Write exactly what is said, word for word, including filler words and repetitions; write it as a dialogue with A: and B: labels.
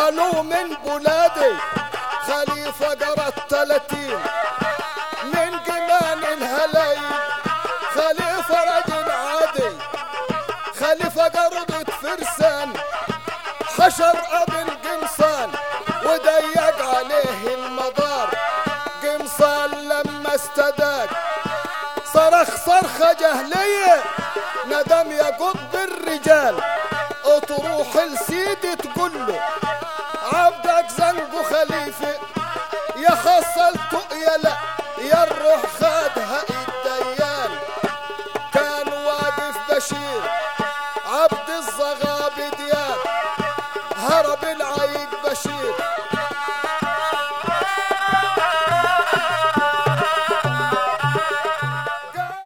A: قالوا من بلادي خليفة قرى التلاتين من جمان الهلايل، خليفة رجل عادي، خليفة قرضة فرسان، حشر ابن قمصان وضيق عليه المدار. قمصان لما استداك صرخ صرخة جهلية، ندم يا قطب الرجال، وتروح لسيدي تقول له عبدك زنقه خليفة، يا خصلته يا لا يا الروح خادها